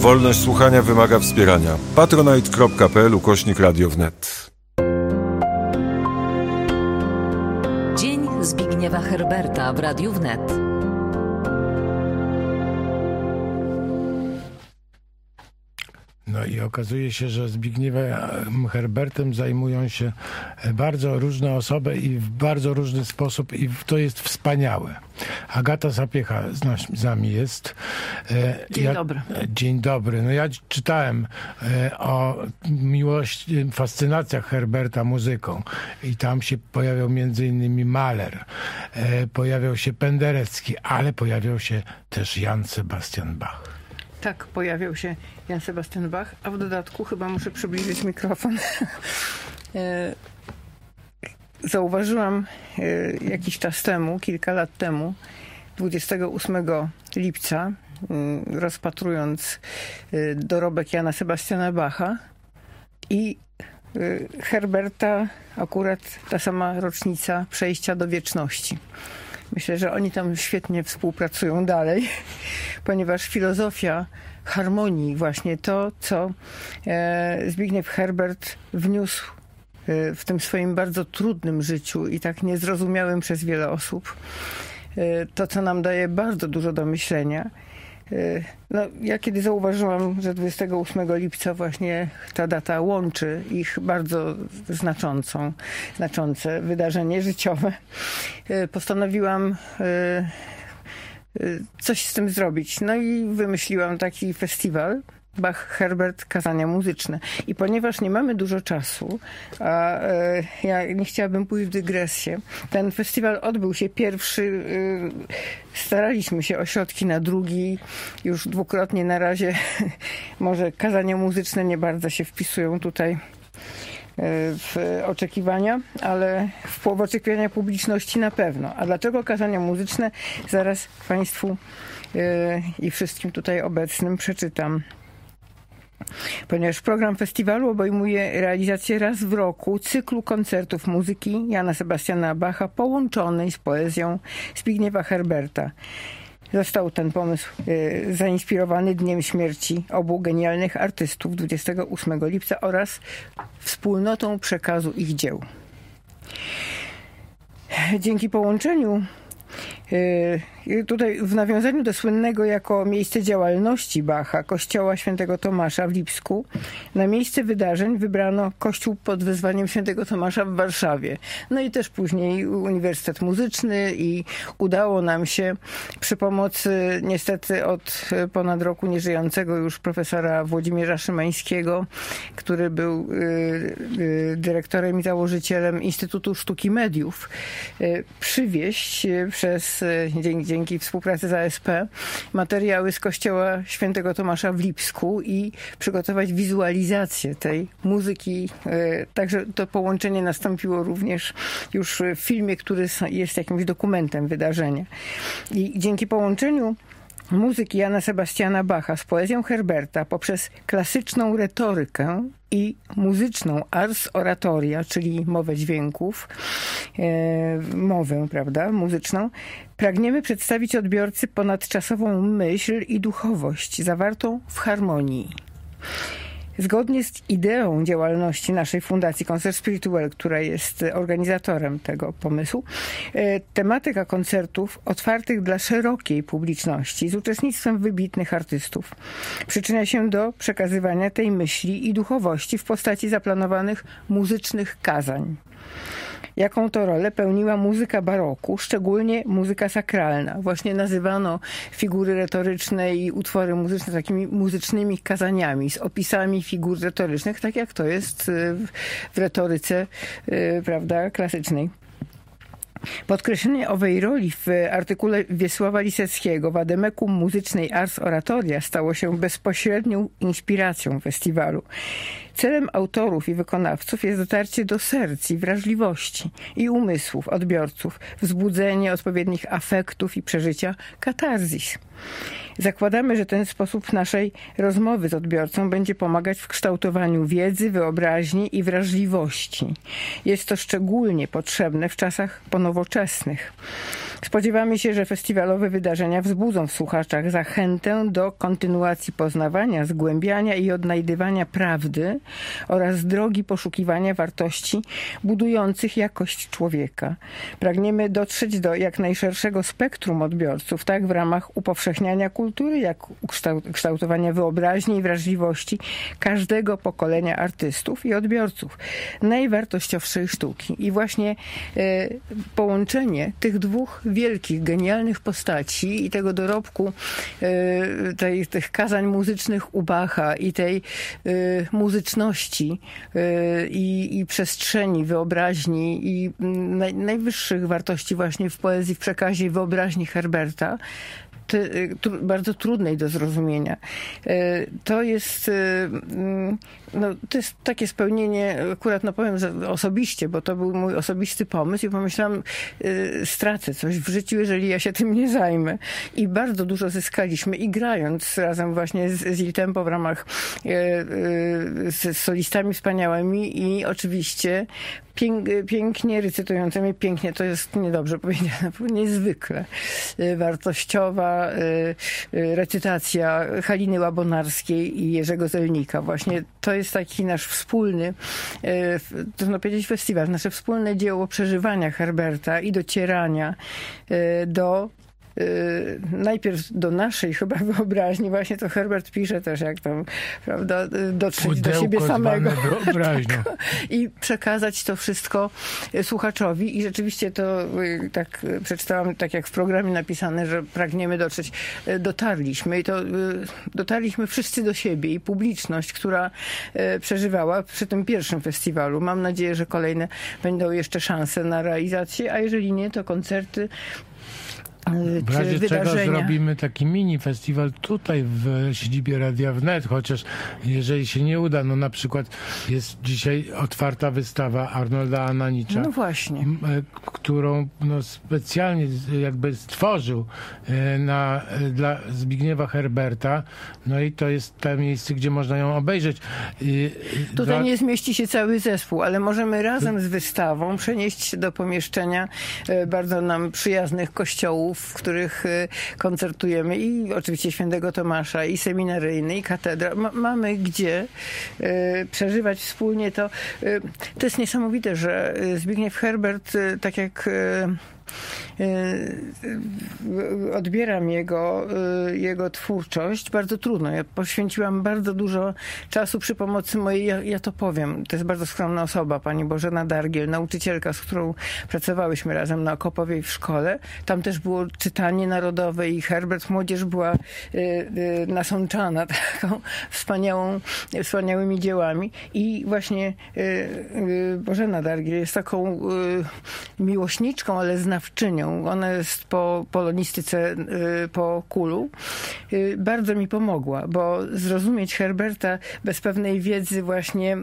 Wolność słuchania wymaga wspierania. patronite.pl/Radio wnet. Dzień Zbigniewa Herberta w Radiu Wnet. No i okazuje się, że Zbigniewem Herbertem zajmują się bardzo różne osoby i w bardzo różny sposób i to jest wspaniałe. Agata Sapiecha z nami jest. Dzień dobry. Dzień dobry. No ja czytałem o miłości, fascynacjach Herberta muzyką i tam się pojawiał między innymi Mahler, pojawiał się Penderecki, ale pojawiał się też Jan Sebastian Bach. Tak, pojawiał się Jan Sebastian Bach, a w dodatku chyba muszę przybliżyć mikrofon. Zauważyłam jakiś czas temu, kilka lat temu, 28 lipca, rozpatrując dorobek Jana Sebastiana Bacha i Herberta, akurat ta sama rocznica przejścia do wieczności. Myślę, że oni tam świetnie współpracują dalej, ponieważ filozofia harmonii, właśnie to, co Zbigniew Herbert wniósł w tym swoim bardzo trudnym życiu i tak niezrozumiałym przez wiele osób, to, co nam daje bardzo dużo do myślenia. No, ja kiedy zauważyłam, że 28 lipca właśnie ta data łączy ich bardzo znaczące wydarzenie życiowe, postanowiłam coś z tym zrobić. No i wymyśliłam taki festiwal Bach-Herbert Kazania Muzyczne. I ponieważ nie mamy dużo czasu, a ja nie chciałabym pójść w dygresję, ten festiwal odbył się pierwszy, staraliśmy się o środki na drugi, już dwukrotnie na razie może kazania muzyczne nie bardzo się wpisują tutaj w oczekiwania, ale w oczekiwania publiczności na pewno. A dlaczego kazania muzyczne? Zaraz Państwu i wszystkim tutaj obecnym przeczytam. Ponieważ program festiwalu obejmuje realizację raz w roku cyklu koncertów muzyki Jana Sebastiana Bacha połączonej z poezją Zbigniewa Herberta. Został ten pomysł zainspirowany dniem śmierci obu genialnych artystów 28 lipca oraz wspólnotą przekazu ich dzieł. Dzięki połączeniu tutaj w nawiązaniu do słynnego jako miejsce działalności Bacha kościoła Świętego Tomasza w Lipsku, na miejsce wydarzeń wybrano kościół pod wezwaniem Świętego Tomasza w Warszawie. No i też później Uniwersytet Muzyczny i udało nam się przy pomocy niestety od ponad roku nieżyjącego już profesora Włodzimierza Szymańskiego, który był dyrektorem i założycielem Instytutu Sztuki Mediów, przywieźć dzięki współpracy z ASP materiały z kościoła Świętego Tomasza w Lipsku i przygotować wizualizację tej muzyki. Także to połączenie nastąpiło również już w filmie, który jest jakimś dokumentem wydarzenia. I dzięki połączeniu muzyki Jana Sebastiana Bacha z poezją Herberta poprzez klasyczną retorykę i muzyczną ars oratoria, czyli mowę dźwięków, mowę, prawda, muzyczną, pragniemy przedstawić odbiorcy ponadczasową myśl i duchowość zawartą w harmonii. Zgodnie z ideą działalności naszej Fundacji Concert Spirituel, która jest organizatorem tego pomysłu, tematyka koncertów otwartych dla szerokiej publiczności z uczestnictwem wybitnych artystów przyczynia się do przekazywania tej myśli i duchowości w postaci zaplanowanych muzycznych kazań. Jaką to rolę pełniła muzyka baroku, szczególnie muzyka sakralna. Właśnie nazywano figury retoryczne i utwory muzyczne takimi muzycznymi kazaniami z opisami figur retorycznych, tak jak to jest w retoryce, prawda, klasycznej. Podkreślenie owej roli w artykule Wiesława Liseckiego Vademecum muzycznej ars oratoria stało się bezpośrednią inspiracją festiwalu. Celem autorów i wykonawców jest dotarcie do serc i wrażliwości i umysłów odbiorców, wzbudzenie odpowiednich afektów i przeżycia katarzis. Zakładamy, że ten sposób naszej rozmowy z odbiorcą będzie pomagać w kształtowaniu wiedzy, wyobraźni i wrażliwości. Jest to szczególnie potrzebne w czasach ponowoczesnych. Spodziewamy się, że festiwalowe wydarzenia wzbudzą w słuchaczach zachętę do kontynuacji poznawania, zgłębiania i odnajdywania prawdy oraz drogi poszukiwania wartości budujących jakość człowieka. Pragniemy dotrzeć do jak najszerszego spektrum odbiorców, tak w ramach upowszechniania kultury, jak kształtowania wyobraźni i wrażliwości każdego pokolenia artystów i odbiorców najwartościowszej sztuki. I właśnie połączenie tych dwóch wielkich, genialnych postaci i tego dorobku tych kazań muzycznych u Bacha i tej muzyczności i przestrzeni, wyobraźni i najwyższych wartości właśnie w poezji, w przekazie i wyobraźni Herberta, bardzo trudnej do zrozumienia. To jest takie spełnienie, akurat powiem osobiście, bo to był mój osobisty pomysł i pomyślałam, stracę coś w życiu, jeżeli ja się tym nie zajmę. I bardzo dużo zyskaliśmy i grając razem właśnie z Il Tempo w ramach z solistami wspaniałymi i oczywiście pięknie recytującymi, pięknie, to jest niedobrze powiedziane, niezwykle wartościowa recytacja Haliny Łabonarskiej i Jerzego Zelnika. Właśnie to jest taki nasz wspólny, trudno powiedzieć festiwal, nasze wspólne dzieło przeżywania Herberta i docierania do najpierw do naszej chyba wyobraźni, właśnie to Herbert pisze też, jak tam, prawda, dotrzeć do siebie samego i przekazać to wszystko słuchaczowi i rzeczywiście to tak przeczytałam, tak jak w programie napisane, że pragniemy dotrzeć, dotarliśmy i to dotarliśmy wszyscy do siebie i publiczność, która przeżywała przy tym pierwszym festiwalu. Mam nadzieję, że kolejne będą jeszcze szanse na realizację, a jeżeli nie, to koncerty, w razie wydarzenia. czego zrobimy taki mini festiwal tutaj w siedzibie Radia Wnet, chociaż jeżeli się nie uda, no na przykład jest dzisiaj otwarta wystawa Arnolda Ananicza, no właśnie, którą specjalnie jakby stworzył dla Zbigniewa Herberta, no i to jest to miejsce, gdzie można ją obejrzeć. Tutaj nie zmieści się cały zespół, ale możemy razem z wystawą przenieść się do pomieszczenia bardzo nam przyjaznych kościołów, w których koncertujemy i oczywiście Świętego Tomasza, i seminaryjny, i katedra. Mamy gdzie przeżywać wspólnie to. To jest niesamowite, że Zbigniew Herbert, tak jak odbieram jego twórczość bardzo trudno. Ja poświęciłam bardzo dużo czasu przy pomocy mojej, ja to powiem, to jest bardzo skromna osoba, pani Bożena Dargiel, nauczycielka, z którą pracowałyśmy razem na Okopowej w szkole. Tam też było czytanie narodowe i Herbert, młodzież była nasączana taką wspaniałymi dziełami i właśnie Bożena Dargiel jest taką miłośniczką, ale znawczynią. Ona jest po polonistyce po Kulu. Bardzo mi pomogła, bo zrozumieć Herberta bez pewnej wiedzy właśnie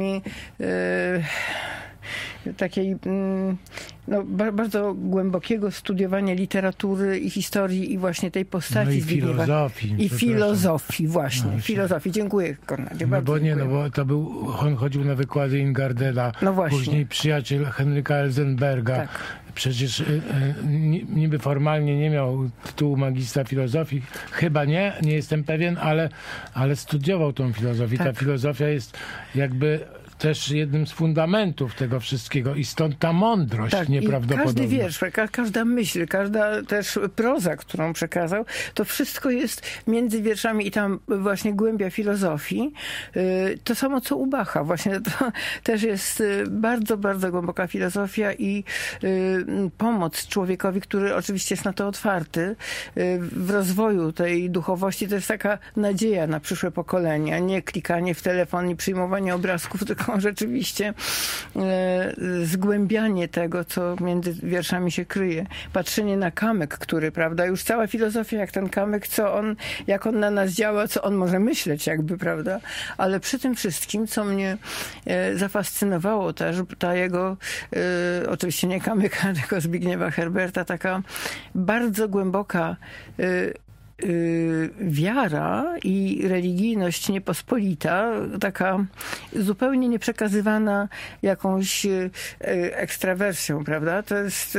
takiej bardzo głębokiego studiowania literatury i historii i właśnie tej postaci. No i filozofii. I filozofii, właśnie. No, filozofii. Dziękuję, Konradzie. No bo to on chodził na wykłady Ingardela, później przyjaciel Henryka Elzenberga. Tak. Przecież niby formalnie nie miał tytułu magistra filozofii. Chyba nie jestem pewien, ale studiował tą filozofię. Tak. Ta filozofia jest jakby też jednym z fundamentów tego wszystkiego i stąd ta mądrość nieprawdopodobna. Każdy wiersz, każda myśl, każda też proza, którą przekazał, to wszystko jest między wierszami i tam właśnie głębia filozofii. To samo co u Bacha. Właśnie to też jest bardzo, bardzo głęboka filozofia i pomoc człowiekowi, który oczywiście jest na to otwarty w rozwoju tej duchowości. To jest taka nadzieja na przyszłe pokolenia. Nie klikanie w telefon i przyjmowanie obrazków, tylko rzeczywiście zgłębianie tego, co między wierszami się kryje. Patrzenie na kamyk, który, prawda, już cała filozofia, jak ten kamyk, jak on na nas działa, co on może myśleć jakby, prawda, ale przy tym wszystkim, co mnie zafascynowało też, ta jego, oczywiście nie kamyka, tylko Zbigniewa Herberta, taka bardzo głęboka wiara i religijność niepospolita, taka zupełnie nieprzekazywana jakąś ekstrawersją, prawda? To jest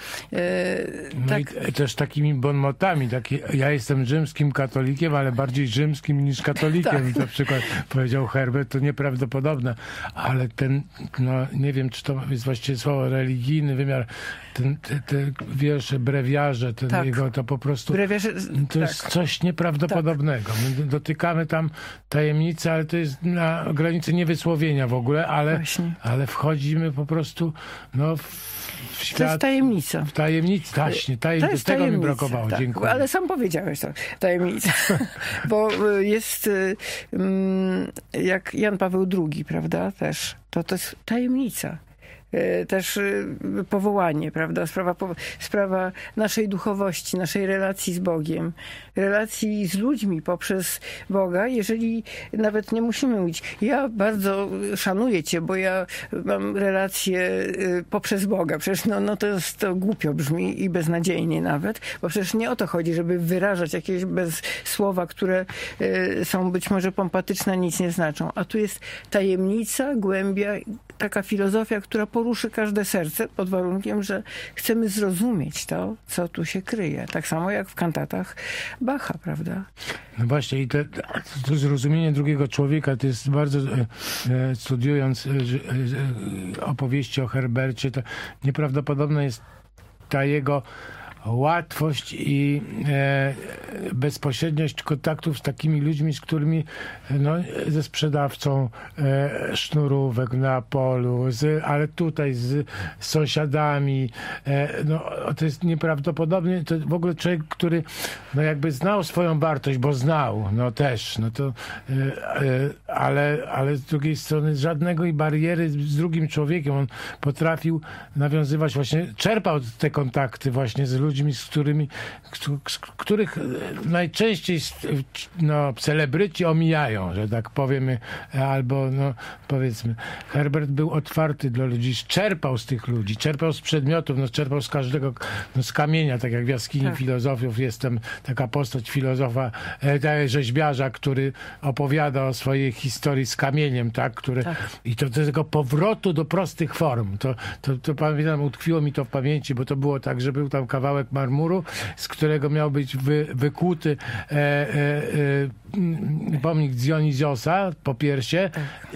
I też takimi bonmotami. Ja jestem rzymskim katolikiem, ale bardziej rzymskim niż katolikiem. Na przykład powiedział Herbert, to nieprawdopodobne. Ale ten, nie wiem, czy to jest właściwie słowo, religijny wymiar, te wiersze, brewiarze, jego, to po prostu to jest coś nieprawdopodobnego. My dotykamy tam tajemnicy, ale to jest na granicy niewysłowienia w ogóle, ale wchodzimy po prostu w świat. To jest tajemnica. W tajemnicy, właśnie. Tego mi brakowało. Tak, dziękuję. ale sam powiedziałeś to, tajemnica. Bo jest jak Jan Paweł II, prawda, też. To jest tajemnica. Też powołanie, prawda? Sprawa naszej duchowości, naszej relacji z Bogiem, relacji z ludźmi poprzez Boga, jeżeli nawet nie musimy mówić, ja bardzo szanuję Cię, bo ja mam relację poprzez Boga. Przecież to głupio brzmi i beznadziejnie nawet, bo przecież nie o to chodzi, żeby wyrażać jakieś słowa, które są być może pompatyczne, nic nie znaczą. A tu jest tajemnica, głębia, taka filozofia, która poruszy każde serce pod warunkiem, że chcemy zrozumieć to, co tu się kryje. Tak samo jak w kantatach Bacha, prawda? No właśnie i to zrozumienie drugiego człowieka to jest bardzo, studiując opowieści o Herbercie, to nieprawdopodobne jest ta jego łatwość i bezpośredniość kontaktów z takimi ludźmi, z którymi ze sprzedawcą sznurówek na polu, ale tutaj z sąsiadami. To jest nieprawdopodobnie. To w ogóle człowiek, który jakby znał swoją wartość, bo znał, ale z drugiej strony żadnego i bariery z drugim człowiekiem. On potrafił nawiązywać czerpał te kontakty właśnie z ludźmi, których najczęściej celebryci omijają, że tak powiemy, albo powiedzmy. Herbert był otwarty dla ludzi, czerpał z tych ludzi, czerpał z przedmiotów, czerpał z każdego, z kamienia, tak jak w jaskini filozofów jest tam taka postać filozofa, rzeźbiarza, który opowiada o swojej historii z kamieniem, tak? I to tego powrotu do prostych form. To pamiętam, utkwiło mi to w pamięci, bo to było tak, że był tam kawałek marmuru, z którego miał być wykuty pomnik Dioniziosa po piersie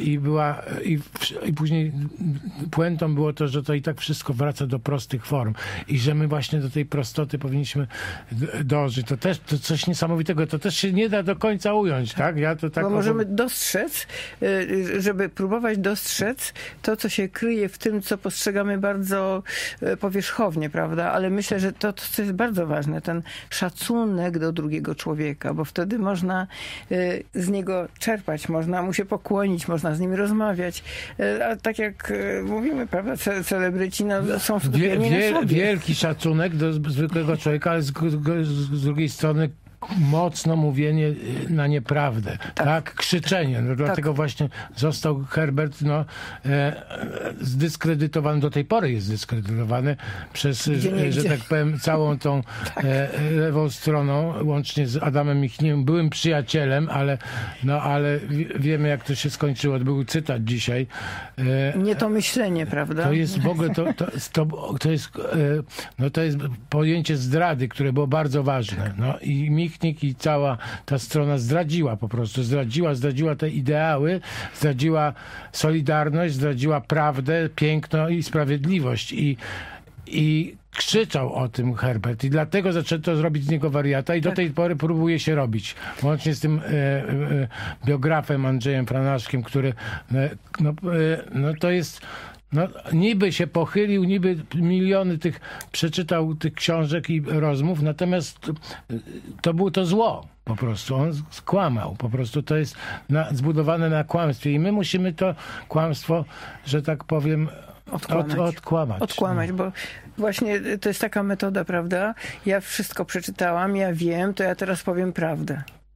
i później puentą było to, że to i tak wszystko wraca do prostych form i że my właśnie do tej prostoty powinniśmy dążyć. To coś niesamowitego, to też się nie da do końca ująć, tak? Bo możemy dostrzec, żeby próbować dostrzec to, co się kryje w tym, co postrzegamy bardzo powierzchownie, prawda? Ale myślę, że to jest bardzo ważne, ten szacunek do drugiego człowieka, bo wtedy można z niego czerpać, można mu się pokłonić, można z nim rozmawiać. A tak jak mówimy, prawda, celebryci są skupieni na sobie. Wielki szacunek do zwykłego człowieka, ale z drugiej strony mocno mówienie na nieprawdę, tak? Krzyczenie. Dlatego właśnie został Herbert zdyskredytowany, do tej pory jest zdyskredytowany przez, że tak powiem, całą tą lewą stroną, łącznie z Adamem Michnikiem, byłym przyjacielem, ale wiemy, jak to się skończyło. To był cytat dzisiaj. Nie to myślenie, prawda? To jest w ogóle, to jest pojęcie zdrady, które było bardzo ważne. I Michnik i cała ta strona zdradziła po prostu. Zdradziła te ideały, zdradziła solidarność, zdradziła prawdę, piękno i sprawiedliwość. I krzyczał o tym Herbert i dlatego zaczęto zrobić z niego wariata i do tej pory próbuje się robić. Łącznie z tym biografem Andrzejem Franaszkiem, który to jest niby się pochylił, niby miliony przeczytał tych książek i rozmów, natomiast to było to zło. Po prostu on skłamał. Po prostu to jest zbudowane na kłamstwie i my musimy to kłamstwo, że tak powiem, odkłamać. Bo właśnie to jest taka metoda, prawda? Ja wszystko przeczytałam, ja wiem, to ja teraz powiem prawdę.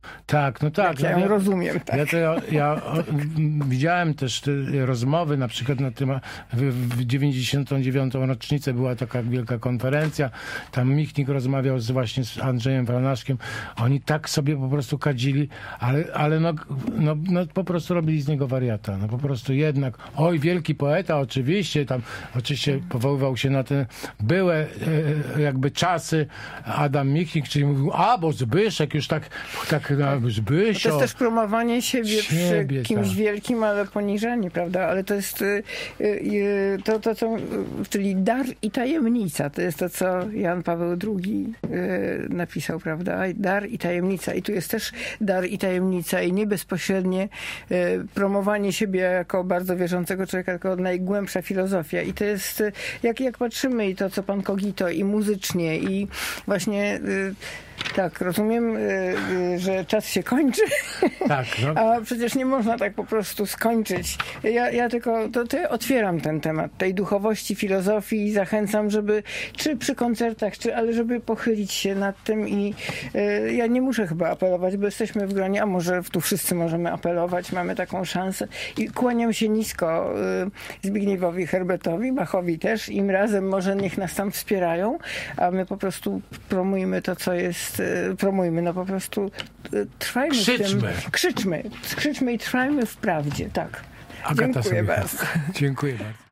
Tak, no tak. Ja no, ją rozumiem, tak. Widziałem też te rozmowy, na przykład na tym, w 99. rocznicę była taka wielka konferencja, tam Michnik rozmawiał właśnie z Andrzejem Wranaszkiem, oni tak sobie po prostu kadzili, ale no po prostu robili z niego wariata, no po prostu jednak, oj, wielki poeta, oczywiście, tam oczywiście powoływał się na te byłe jakby czasy Adam Michnik, czyli mówił, bo Zbyszek już tak Zbysio. To jest też promowanie siebie przy kimś tak. wielkim, ale poniżenie, prawda? Ale to jest to, czyli dar i tajemnica. To jest to, co Jan Paweł II napisał, prawda? Dar i tajemnica. I tu jest też dar i tajemnica i nie bezpośrednie promowanie siebie jako bardzo wierzącego człowieka, jako najgłębsza filozofia. I to jest, jak patrzymy i to, co pan Kogito, i muzycznie, i właśnie tak, rozumiem, że czas się kończy, Tak, no. a przecież nie można tak po prostu skończyć. Ja tylko to otwieram ten temat tej duchowości, filozofii i zachęcam, żeby czy przy koncertach, ale żeby pochylić się nad tym i ja nie muszę chyba apelować, bo jesteśmy w gronie, a może tu wszyscy możemy apelować, mamy taką szansę i kłaniam się nisko Zbigniewowi Herbertowi, Bachowi też, im razem może niech nas tam wspierają, a my po prostu promujmy to, co jest promujmy, no po prostu trwajmy Krzyczmy. w tym. Krzyczmy i trwajmy w prawdzie, tak. Agata Dziękuję Sobiechowska. bardzo. Dziękuję bardzo.